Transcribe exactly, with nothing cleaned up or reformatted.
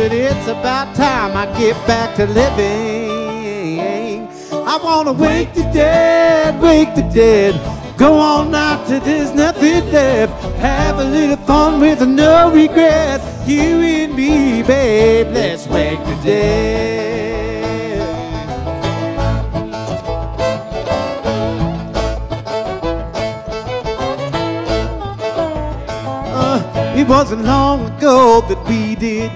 that it's about time I get back to living. I wanna wake the dead, wake the dead. Go on out to there's nothing left. Have a little fun with no regrets. You and me, babe, let's wake the dead. Uh, it wasn't long ago that we did